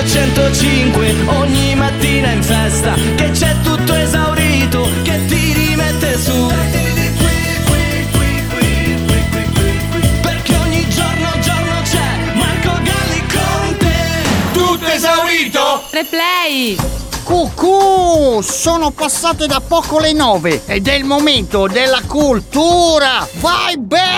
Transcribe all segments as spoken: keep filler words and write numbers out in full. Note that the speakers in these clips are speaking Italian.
centocinque ogni mattina in festa, che c'è tutto esaurito, che ti rimette su. Perché ogni giorno, giorno c'è Marco Galli con te. Tutto esaurito? Replay! Cucù, sono passate da poco le nove ed è il momento della cultura. Vai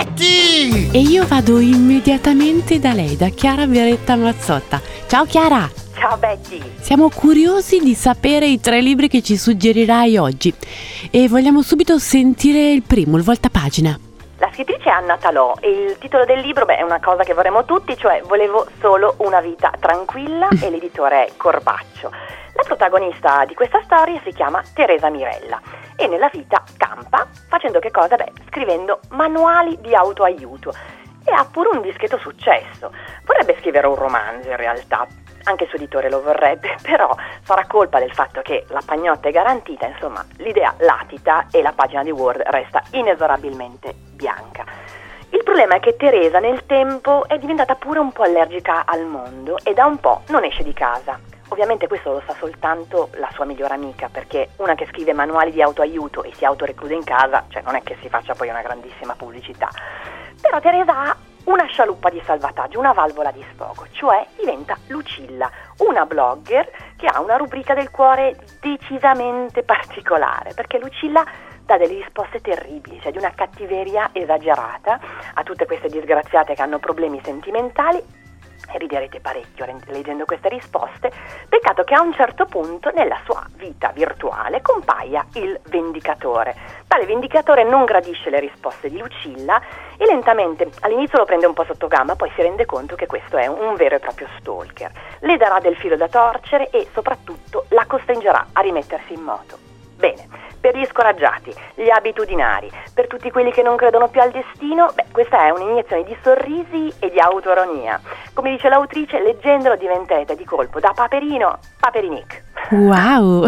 Betty! E io vado immediatamente da lei, da Chiara Beretta Mazzotta. Ciao Chiara! Ciao Betty! Siamo curiosi di sapere i tre libri che ci suggerirai oggi e vogliamo subito sentire il primo, il voltapagina. La scrittrice è Anna Talò e il titolo del libro beh, è una cosa che vorremmo tutti, cioè Volevo solo una vita tranquilla e l'editore è Corbaccio. La protagonista di questa storia si chiama Teresa Mirella e nella vita campa facendo che cosa? Beh, scrivendo manuali di autoaiuto e ha pure un discreto successo. Vorrebbe scrivere un romanzo in realtà, anche il suo editore lo vorrebbe, però sarà colpa del fatto che la pagnotta è garantita, insomma l'idea latita e la pagina di Word resta inesorabilmente bianca. Il problema è che Teresa nel tempo è diventata pure un po' allergica al mondo e da un po' non esce di casa. Ovviamente questo lo sa soltanto la sua migliore amica, perché una che scrive manuali di autoaiuto e si autoreclude in casa, cioè non è che si faccia poi una grandissima pubblicità. Però Teresa ha una scialuppa di salvataggio, una valvola di sfogo, cioè diventa Lucilla, una blogger che ha una rubrica del cuore decisamente particolare, perché Lucilla dà delle risposte terribili, cioè di una cattiveria esagerata a tutte queste disgraziate che hanno problemi sentimentali. E riderete parecchio leggendo queste risposte. Peccato che a un certo punto nella sua vita virtuale compaia il Vendicatore. Tale Vendicatore non gradisce le risposte di Lucilla e lentamente all'inizio lo prende un po' sotto gamba, poi si rende conto che questo è un vero e proprio stalker. Le darà del filo da torcere e soprattutto la costringerà a rimettersi in moto. Bene, per gli scoraggiati, gli abitudinari, per tutti quelli che non credono più al destino, beh, questa è un'iniezione di sorrisi e di autoironia. Come dice l'autrice, leggendolo diventerete di colpo da Paperino, Paperinic. Wow!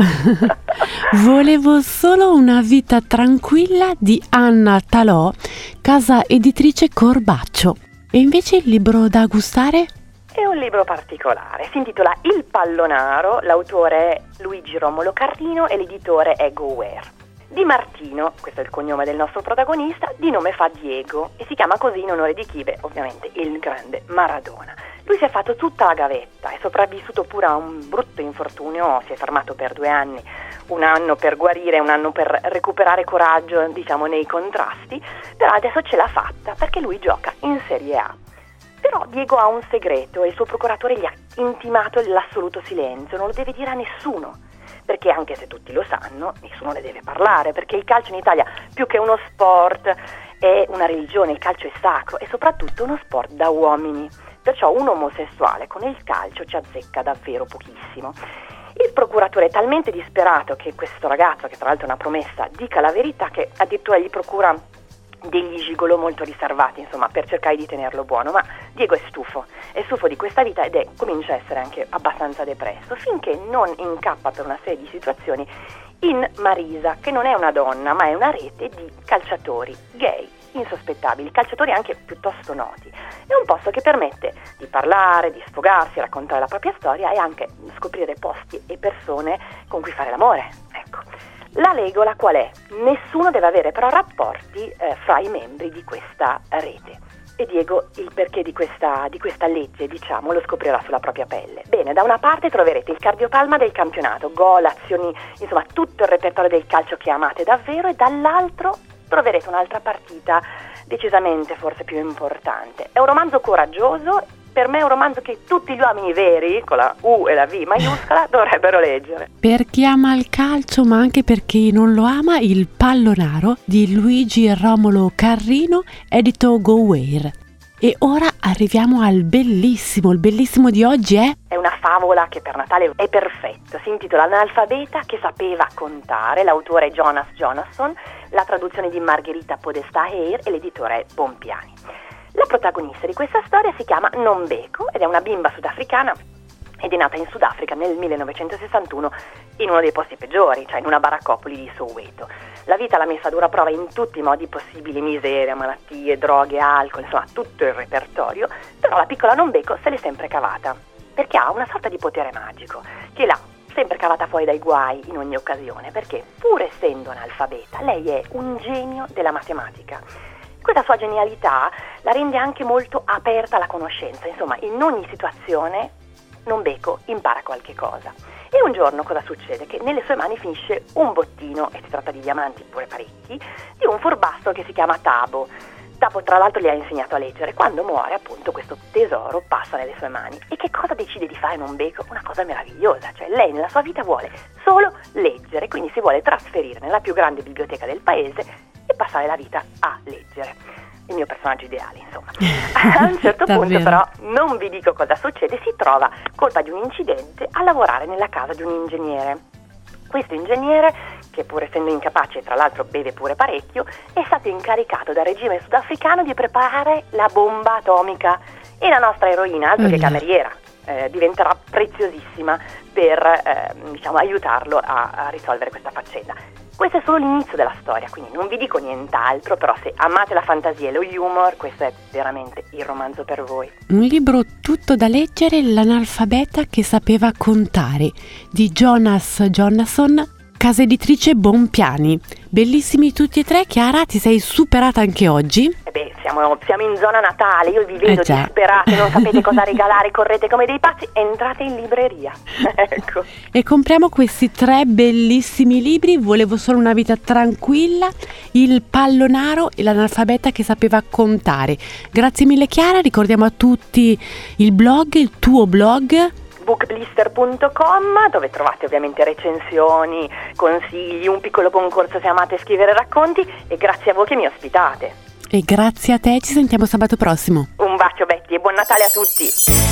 Volevo solo una vita tranquilla di Anna Talò, casa editrice Corbaccio. E invece il libro da gustare? È un libro particolare, si intitola Il Pallonaro, l'autore è Luigi Romolo Carrino e l'editore è GoWare. Di Martino, questo è il cognome del nostro protagonista, di nome fa Diego e si chiama così in onore di chi? Beh, ovviamente il grande Maradona. Lui si è fatto tutta la gavetta, è sopravvissuto pure a un brutto infortunio, si è fermato per due anni, un anno per guarire, un anno per recuperare coraggio, diciamo, nei contrasti, però adesso ce l'ha fatta perché lui gioca in Serie A. Però Diego ha un segreto e il suo procuratore gli ha intimato l'assoluto silenzio, non lo deve dire a nessuno, perché anche se tutti lo sanno, nessuno ne deve parlare, perché il calcio in Italia, più che uno sport, è una religione, il calcio è sacro, è soprattutto uno sport da uomini, perciò un omosessuale con il calcio ci azzecca davvero pochissimo. Il procuratore è talmente disperato che questo ragazzo, che tra l'altro è una promessa, dica la verità, che addirittura gli procura degli gigolò molto riservati, insomma, per cercare di tenerlo buono, ma Diego è stufo, è stufo di questa vita ed è, comincia a essere anche abbastanza depresso, finché non incappa per una serie di situazioni in Marisa, che non è una donna, ma è una rete di calciatori gay, insospettabili, calciatori anche piuttosto noti. È un posto che permette di parlare, di sfogarsi, raccontare la propria storia e anche scoprire posti e persone con cui fare l'amore, ecco. La regola qual è? Nessuno deve avere però rapporti eh, fra i membri di questa rete. E Diego il perché di questa, di questa legge, diciamo, lo scoprirà sulla propria pelle. Bene, da una parte troverete il cardiopalma del campionato, gol, azioni, insomma tutto il repertorio del calcio che amate davvero, e dall'altro troverete un'altra partita decisamente forse più importante. È un romanzo coraggioso. Per me è un romanzo che tutti gli uomini veri, con la U e la V maiuscola, dovrebbero leggere. Per chi ama il calcio, ma anche per chi non lo ama, Il Pallonaro di Luigi Romolo Carrino, edito GoWare. E ora arriviamo al bellissimo, il bellissimo di oggi è... È una favola che per Natale è perfetta, si intitola L'analfabeta che sapeva contare, l'autore è Jonas Jonasson, la traduzione di Margherita Podestà Heir e l'editore è Bompiani. La protagonista di questa storia si chiama Nombeko ed è una bimba sudafricana ed è nata in Sudafrica nel millenovecentosessantuno in uno dei posti peggiori, cioè in una baraccopoli di Soweto. La vita l'ha messa a dura prova in tutti i modi possibili, miseria, malattie, droghe, alcol, insomma tutto il repertorio, però la piccola Nombeko se l'è sempre cavata. perché ha una sorta di potere magico che l'ha sempre cavata fuori dai guai in ogni occasione, perché pur essendo analfabeta lei è un genio della matematica. Questa sua genialità la rende anche molto aperta alla conoscenza, insomma in ogni situazione non becco impara qualche cosa. E un giorno cosa succede? Che nelle sue mani finisce un bottino, e si tratta di diamanti pure parecchi, di un furbastro che si chiama Tabo. Tabo tra l'altro gli ha insegnato a leggere. Quando muore appunto questo tesoro passa nelle sue mani. E che cosa decide di fare Monbeko? Una cosa meravigliosa, cioè lei nella sua vita vuole solo leggere, quindi si vuole trasferire nella più grande biblioteca del paese e passare la vita a leggere. Il mio personaggio ideale, insomma. A un certo punto però, non vi dico cosa succede, si trova, colpa di un incidente, a lavorare nella casa di un ingegnere. Questo ingegnere, che pur essendo incapace e tra l'altro beve pure parecchio, è stato incaricato dal regime sudafricano di preparare la bomba atomica. E la nostra eroina, altro che cameriera, eh, diventerà preziosissima per eh, diciamo, aiutarlo a, a risolvere questa faccenda. Questo è solo l'inizio della storia, quindi non vi dico nient'altro, però se amate la fantasia e lo humor, questo è veramente il romanzo per voi. Un libro tutto da leggere, L'analfabeta che sapeva contare, di Jonas Jonasson, casa editrice Bonpiani. Bellissimi tutti e tre. Chiara, ti sei superata anche oggi? Eh beh, siamo, siamo in zona Natale, io vi vedo eh disperate, non sapete cosa regalare, correte come dei pazzi, entrate in libreria. Ecco. E compriamo questi tre bellissimi libri. Volevo solo una vita tranquilla, Il Pallonaro e L'analfabeta che sapeva contare. Grazie mille Chiara, ricordiamo a tutti il blog, il tuo blog bookblister punto com, dove trovate ovviamente recensioni, consigli, un piccolo concorso se amate scrivere racconti, e grazie a voi che mi ospitate. E grazie a te, ci sentiamo sabato prossimo. Un bacio Betty e buon Natale a tutti.